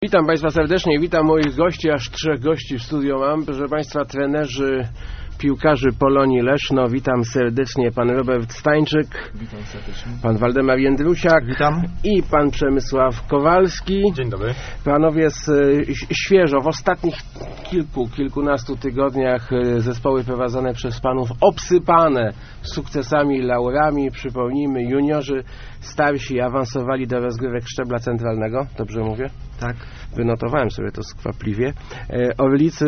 Witam Państwa serdecznie, witam moich gości, aż 3 gości w studio mam. Proszę Państwa, trenerzy piłkarzy Polonii Leszno. Witam serdecznie pan Robert Stańczyk. Witam serdecznie. Pan Waldemar Jędrusiak. Witam. I pan Przemysław Kowalski. Dzień dobry. Panowie świeżo, w ostatnich kilkunastu tygodniach zespoły prowadzone przez panów obsypane sukcesami i laurami. Przypomnijmy, juniorzy starsi awansowali do rozgrywek szczebla centralnego. Dobrze mówię? Tak. Wynotowałem sobie to skwapliwie. Orlicy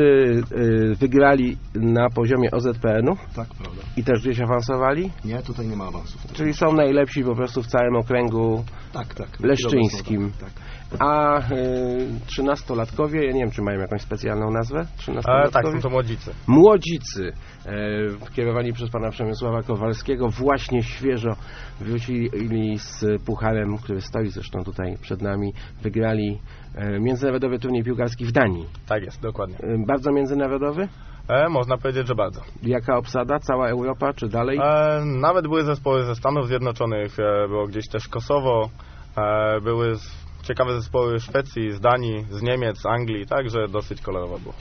wygrali na poziomie OZPN-u. Tak, prawda. I też gdzieś awansowali? Nie, tutaj nie ma awansów. Czyli są najlepsi po prostu w całym okręgu leszczyńskim. Tak. A 13-latkowie, ja nie wiem, czy mają jakąś specjalną nazwę? Tak, są to młodzicy. Młodzicy, kierowani przez pana Przemysława Kowalskiego, właśnie świeżo wrócili z pucharem, który stoi zresztą tutaj przed nami. Wygrali międzynarodowy turniej piłkarski w Danii. Tak jest, dokładnie. Bardzo międzynarodowy? Można powiedzieć, że bardzo. Jaka obsada? Cała Europa, czy dalej? Nawet były zespoły ze Stanów Zjednoczonych, było gdzieś też Kosowo, były ciekawe zespoły Szwecji, z Danii, z Niemiec, z Anglii, także dosyć kolorowo było.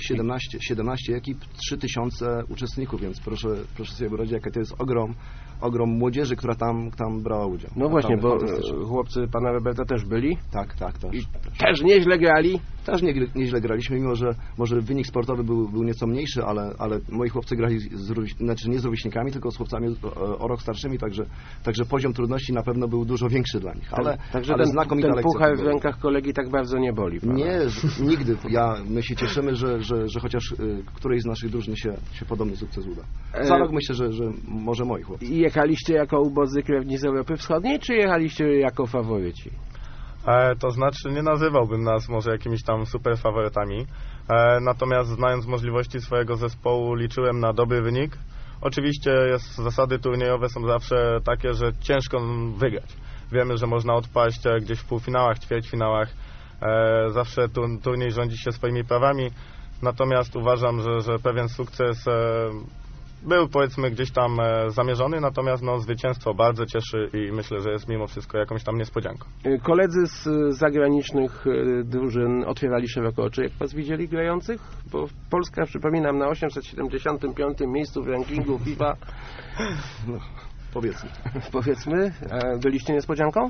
17 ekip, 3000 uczestników, więc proszę sobie wyobrazić, jaki to jest ogrom młodzieży, która tam brała udział. No właśnie, bo chłopcy pana Roberta też byli. Tak. I też nieźle grali. Też nieźle graliśmy, mimo że może wynik sportowy był nieco mniejszy, ale moi chłopcy grali nie z rówieśnikami, tylko z chłopcami o rok starszymi, także poziom trudności na pewno był dużo większy dla nich. Także ale ten puchar w rękach kolegi tak bardzo nie boli. Pana. Nie, nigdy. My się cieszymy, że chociaż którejś z naszych drużyn się podobny sukces uda. Za rok myślę, że może moi chłopcy. I jechaliście jako ubodzy krewni z Europy Wschodniej, czy jechaliście jako faworyci? To znaczy, nie nazywałbym nas może jakimiś tam super faworytami, natomiast znając możliwości swojego zespołu liczyłem na dobry wynik. Oczywiście zasady turniejowe są zawsze takie, że ciężko wygrać. Wiemy, że można odpaść gdzieś w półfinałach, ćwierćfinałach. Zawsze turniej rządzi się swoimi prawami, natomiast uważam, że pewien sukces był powiedzmy gdzieś tam zamierzony, natomiast zwycięstwo bardzo cieszy i myślę, że jest mimo wszystko jakąś tam niespodzianką. Koledzy z zagranicznych drużyn otwierali szeroko oczy, jak was widzieli grających? Bo Polska, przypominam, na 875 miejscu w rankingu FIFA. No, powiedzmy. Byliście niespodzianką?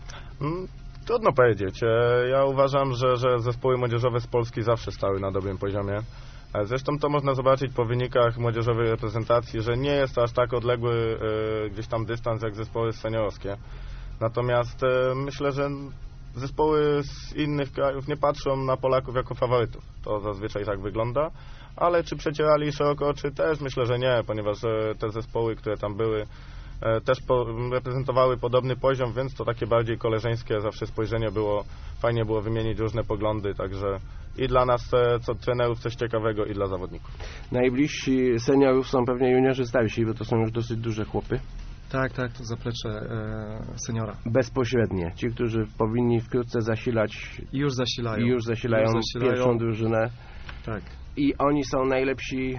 Trudno powiedzieć. Ja uważam, że zespoły młodzieżowe z Polski zawsze stały na dobrym poziomie. Zresztą to można zobaczyć po wynikach młodzieżowej reprezentacji, że nie jest to aż tak odległy gdzieś tam dystans jak zespoły seniorskie. Natomiast myślę, że zespoły z innych krajów nie patrzą na Polaków jako faworytów. To zazwyczaj tak wygląda. Ale czy przecierali szeroko oczy? Też myślę, że nie, ponieważ te zespoły, które tam były, też reprezentowały podobny poziom, więc to takie bardziej koleżeńskie zawsze spojrzenie było. Fajnie było wymienić różne poglądy, także i dla nas, trenerów, coś ciekawego, i dla zawodników. Najbliżsi seniorów są pewnie juniorzy starsi, bo to są już dosyć duże chłopy. Tak, to zaplecze seniora. Bezpośrednie. Ci, którzy powinni wkrótce zasilać... I już zasilają pierwszą drużynę. Tak. I oni są najlepsi,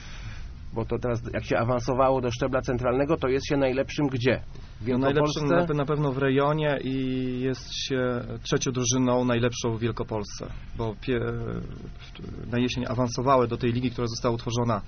bo to teraz jak się awansowało do szczebla centralnego, to jest się najlepszym gdzie? Najlepszym na pewno w rejonie i jest się trzecią drużyną najlepszą w Wielkopolsce, bo na jesień awansowały do tej ligi, która została utworzona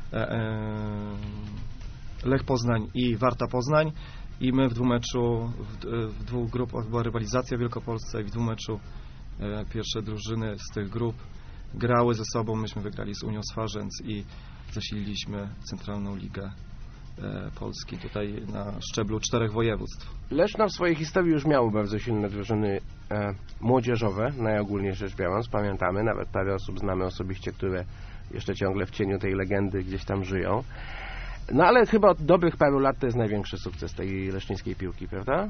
Lech Poznań i Warta Poznań i my w dwóch grupach była rywalizacja w Wielkopolsce i w dwumeczu pierwsze drużyny z tych grup grały ze sobą. Myśmy wygrali z Unią Swarzędz i zasililiśmy Centralną Ligę Polski tutaj na szczeblu 4 województw. Leszno w swojej historii już miało bardzo silne drużyny młodzieżowe, najogólniej rzecz biorąc, pamiętamy, nawet parę osób znamy osobiście, które jeszcze ciągle w cieniu tej legendy gdzieś tam żyją. No ale chyba od dobrych paru lat to jest największy sukces tej leszczyńskiej piłki, prawda?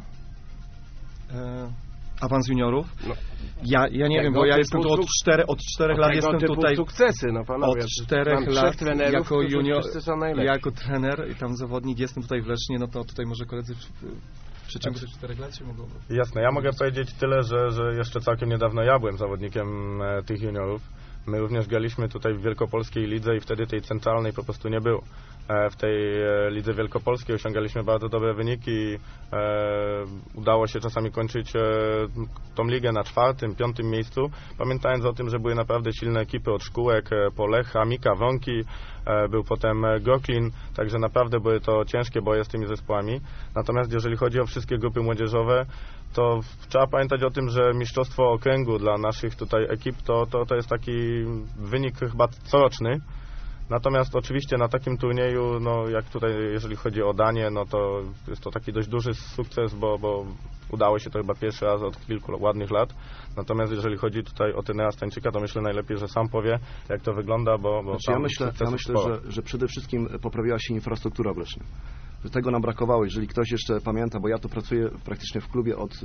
Awans juniorów? No. Ja nie wiem, bo ja jestem tu od 4 lat jestem tutaj. Sukcesy, no panowie. Od 4 lat trenerów, jako junior, jako trener i tam zawodnik jestem tutaj w Lesznie, no to tutaj może koledzy w przeciągu tych 4 lat się mogą... Jasne, ja mogę powiedzieć tyle, że jeszcze całkiem niedawno ja byłem zawodnikiem tych juniorów. My również graliśmy tutaj w wielkopolskiej lidze i wtedy tej centralnej po prostu nie było. w tej lidze wielkopolskiej, osiągaliśmy bardzo dobre wyniki. Udało się czasami kończyć tą ligę na 4., 5. miejscu, pamiętając o tym, że były naprawdę silne ekipy od Szkółek, po Lecha, Mika, Wronki, był potem Goklin, także naprawdę były to ciężkie boje z tymi zespołami. Natomiast jeżeli chodzi o wszystkie grupy młodzieżowe, to trzeba pamiętać o tym, że mistrzostwo okręgu dla naszych tutaj ekip to jest taki wynik chyba coroczny. Natomiast oczywiście na takim turnieju, no jak tutaj jeżeli chodzi o danie, no to jest to taki dość duży sukces, bo udało się to chyba pierwszy raz od kilku ładnych lat. Natomiast jeżeli chodzi tutaj o trenera Stańczyka, to myślę najlepiej, że sam powie, jak to wygląda, bo znaczy, ja myślę że przede wszystkim poprawiła się infrastruktura w Lesznie. Że tego nam brakowało, jeżeli ktoś jeszcze pamięta, bo ja tu pracuję praktycznie w klubie od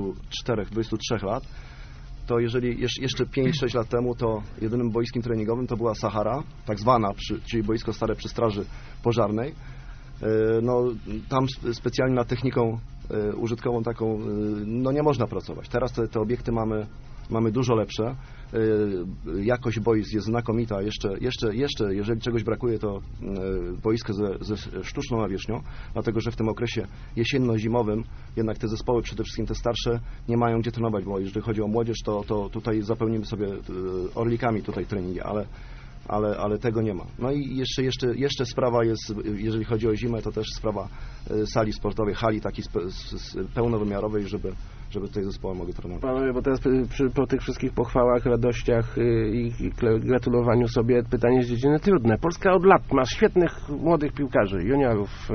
23 lat, to jeżeli jeszcze 5-6 lat temu, to jedynym boiskiem treningowym to była Sahara, tak zwana, czyli boisko stare przy Straży Pożarnej. No, tam specjalnie nad techniką użytkową taką, no nie można pracować. Teraz te obiekty mamy dużo lepsze. Jakość boisk jest znakomita. Jeszcze, jeżeli czegoś brakuje, to boisko ze sztuczną nawierzchnią, dlatego że w tym okresie jesienno-zimowym jednak te zespoły, przede wszystkim te starsze, nie mają gdzie trenować, bo jeżeli chodzi o młodzież, to tutaj zapełnimy sobie orlikami tutaj treningi, ale tego nie ma. No i jeszcze sprawa jest, jeżeli chodzi o zimę, to też sprawa sali sportowej, hali takiej pełnowymiarowej, żeby tutaj zespoły mogły trenować. Panowie, bo teraz po tych wszystkich pochwałach, radościach i gratulowaniu sobie pytanie z dziedziny trudne. Polska od lat ma świetnych młodych piłkarzy, juniorów,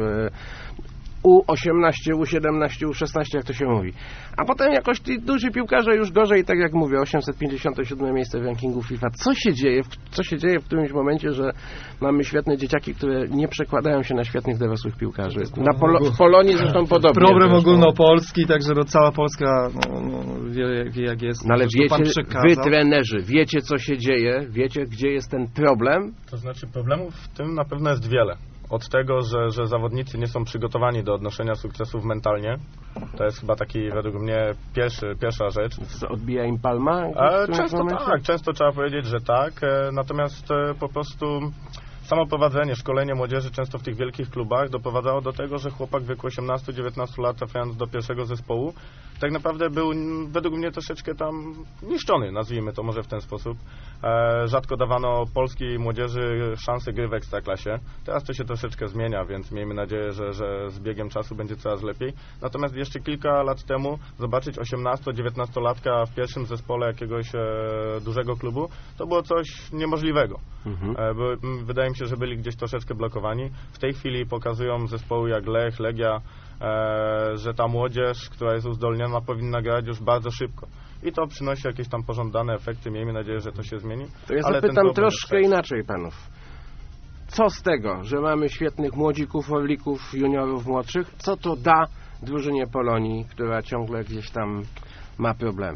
U18, U17, U16, jak to się mówi. A potem jakoś ci duży piłkarze już gorzej, tak jak mówię, 857 miejsce w rankingu FIFA. Co się dzieje w którymś momencie, że mamy świetne dzieciaki, które nie przekładają się na świetnych dorosłych piłkarzy? W Polonii zresztą podobnie. Problem ogólnopolski, także cała Polska wie jak jest. No ale wiecie, wy trenerzy, wiecie co się dzieje? Wiecie gdzie jest ten problem? To znaczy problemów w tym na pewno jest wiele. Od tego, że zawodnicy nie są przygotowani do odnoszenia sukcesów mentalnie. To jest chyba taki według mnie pierwsza rzecz. Odbija im palma? Często trzeba powiedzieć, że tak. Natomiast po prostu samo prowadzenie, szkolenie młodzieży często w tych wielkich klubach doprowadzało do tego, że chłopak w wieku 18-19 lat, trafiając do pierwszego zespołu, tak naprawdę był według mnie troszeczkę tam niszczony, nazwijmy to może w ten sposób. Rzadko dawano polskiej młodzieży szansy gry w Ekstraklasie. Teraz to się troszeczkę zmienia, więc miejmy nadzieję, że z biegiem czasu będzie coraz lepiej. Natomiast jeszcze kilka lat temu zobaczyć 18-19-latka w pierwszym zespole jakiegoś dużego klubu, to było coś niemożliwego. Wydaje mi się, że byli gdzieś troszeczkę blokowani. W tej chwili pokazują zespoły jak Lech, Legia, że ta młodzież, która jest uzdolniona, powinna grać już bardzo szybko. I to przynosi jakieś tam pożądane efekty. Miejmy nadzieję, że to się zmieni. To ja zapytam troszkę inaczej panów. Co z tego, że mamy świetnych młodzików, orlików, juniorów młodszych? Co to da drużynie Polonii, która ciągle gdzieś tam ma problemy?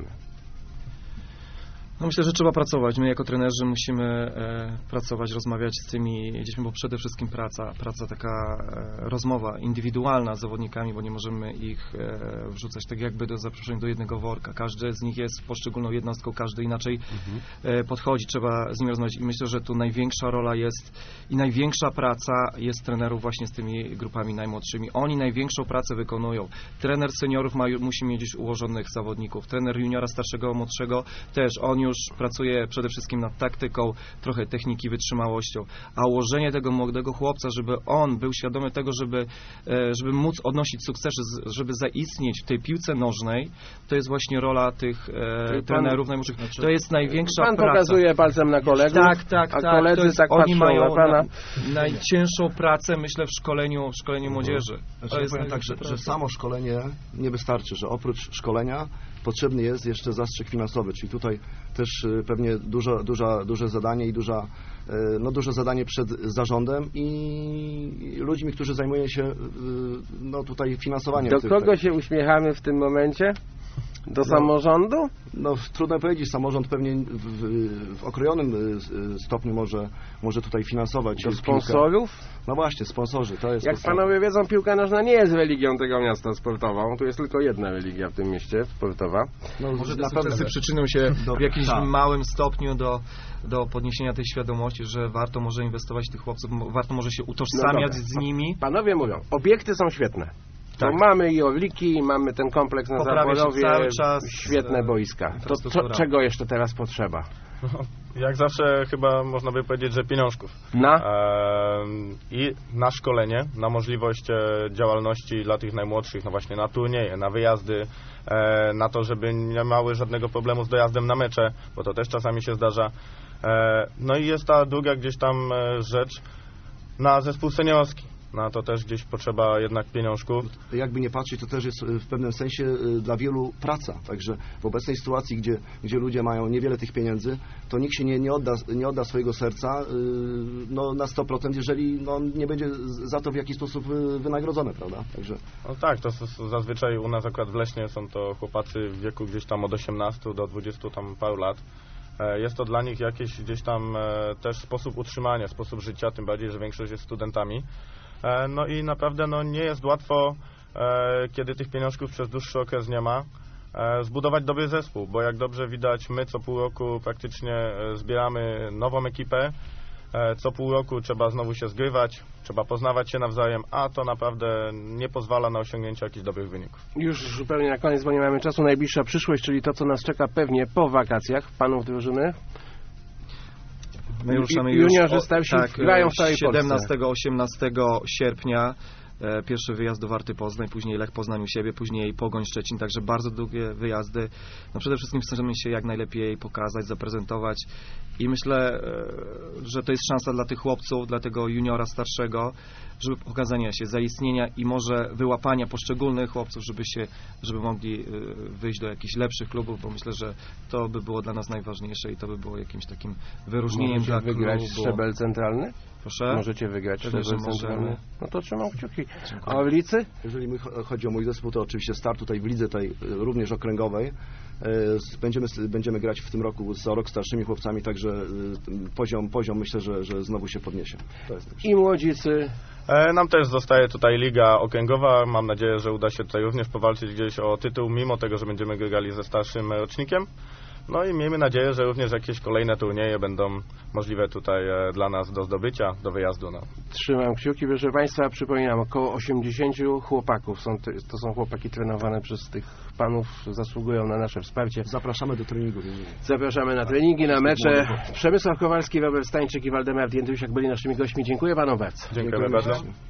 No myślę, że trzeba pracować. My jako trenerzy musimy pracować, rozmawiać z tymi dziećmi, bo przede wszystkim praca taka rozmowa indywidualna z zawodnikami, bo nie możemy ich wrzucać tak jakby do zaproszenia do jednego worka. Każdy z nich jest poszczególną jednostką, każdy inaczej podchodzi, trzeba z nimi rozmawiać i myślę, że tu największa rola jest i największa praca jest trenerów właśnie z tymi grupami najmłodszymi. Oni największą pracę wykonują. Trener seniorów musi mieć gdzieś ułożonych zawodników. Trener juniora starszego, młodszego też. On już pracuje przede wszystkim nad taktyką, trochę techniki, wytrzymałością, a ułożenie tego młodego chłopca, żeby on był świadomy tego, żeby móc odnosić sukcesy, żeby zaistnieć w tej piłce nożnej, to jest właśnie rola tych trenerów najmłodszych. To jest największa praca. Pan pokazuje palcem na kolegów, tak, a koledzy tak oni patrzą mają na pana. najcięższą pracę, myślę, w szkoleniu młodzieży. To jest tak, że samo szkolenie nie wystarczy, że oprócz szkolenia potrzebny jest jeszcze zastrzyk finansowy, czyli tutaj też pewnie duże zadanie i duże zadanie przed zarządem i ludźmi, którzy zajmują się tutaj finansowaniem. Do kogo się uśmiechamy w tym momencie? Do samorządu? No, trudno powiedzieć, samorząd pewnie w okrojonym stopniu może tutaj finansować Do piłkę. sponsorów? No właśnie, sponsorzy, to jest Jak podstawa. panowie wiedzą, piłka nożna nie jest religią tego miasta sportową. Tu jest tylko jedna religia w tym mieście, sportowa. No, Może te na pewno. sukcesy przyczynią się w jakimś Tak. małym stopniu do podniesienia tej świadomości, że warto może inwestować w tych chłopców, warto może się utożsamiać dobra. z nimi. Panowie mówią, obiekty są świetne. Tak. Bo mamy i Orliki, mamy ten kompleks na Poprawia się Zaborowie, cały czas, świetne boiska. To infrastruktura. czego jeszcze teraz potrzeba? Jak zawsze chyba można by powiedzieć, że pieniążków. I na szkolenie, na możliwość działalności dla tych najmłodszych, no właśnie na turnieje, na wyjazdy, na to, żeby nie miały żadnego problemu z dojazdem na mecze, bo to też czasami się zdarza. No i jest ta druga gdzieś tam rzecz na zespół seniorski. Na to też gdzieś potrzeba jednak pieniążków. Jakby nie patrzeć, to też jest w pewnym sensie dla wielu praca. Także w obecnej sytuacji, gdzie ludzie mają niewiele tych pieniędzy, to nikt się nie odda swojego serca no, na 100%, jeżeli no, nie będzie za to w jakiś sposób wynagrodzone, prawda? Także... No tak, to zazwyczaj u nas akurat w Lesznie są to chłopacy w wieku gdzieś tam od 18 do 20 tam paru lat. Jest to dla nich jakiś gdzieś tam też sposób utrzymania, sposób życia, tym bardziej, że większość jest studentami. No i naprawdę no, nie jest łatwo, kiedy tych pieniążków przez dłuższy okres nie ma, zbudować dobry zespół, bo jak dobrze widać, my co pół roku praktycznie zbieramy nową ekipę, co pół roku trzeba znowu się zgrywać, trzeba poznawać się nawzajem, a to naprawdę nie pozwala na osiągnięcie jakichś dobrych wyników. Już zupełnie na koniec, bo nie mamy czasu, najbliższa przyszłość, czyli to, co nas czeka pewnie po wakacjach panów drużyny. My ruszamy już juniorzy starsi grają w całej Polsce. 17-18 sierpnia. Pierwszy wyjazd do Warty Poznań, później Lech Poznań u siebie, później Pogoń Szczecin, także bardzo długie wyjazdy. No przede wszystkim chcemy się jak najlepiej pokazać, zaprezentować i myślę, że to jest szansa dla tych chłopców, dla tego juniora starszego, żeby pokazania się, zaistnienia i może wyłapania poszczególnych chłopców, żeby mogli wyjść do jakichś lepszych klubów, bo myślę, że to by było dla nas najważniejsze i to by było jakimś takim wyróżnieniem dla klubu. Wygrać Szczebel Centralny? Proszę? Możecie wygrać Pewnie, Szczebel że Centralny. możemy. No to trzymam kciuki. Dziękuję. A Orlicy? Jeżeli chodzi o mój zespół, to oczywiście start tutaj w lidze tej również okręgowej. Będziemy grać w tym roku z rok starszymi chłopcami, także poziom myślę, że znowu się podniesie. To jest I młodzicy. Nam też zostaje tutaj Liga Okręgowa. Mam nadzieję, że uda się tutaj również powalczyć gdzieś o tytuł, mimo tego, że będziemy grali ze starszym rocznikiem. No i miejmy nadzieję, że również jakieś kolejne turnieje będą możliwe tutaj dla nas do zdobycia, do wyjazdu. No. Trzymam kciuki, proszę Państwa, przypominam, około 80 chłopaków. To są chłopaki trenowane przez tych panów, zasługują na nasze wsparcie. Zapraszamy do treningu. Zapraszamy na treningi, na mecze. Przemysław Kowalski, Robert Stańczyk i Waldemar Jędrysiak byli naszymi gośćmi. Dziękuję Panom bardzo. Dziękujemy bardzo.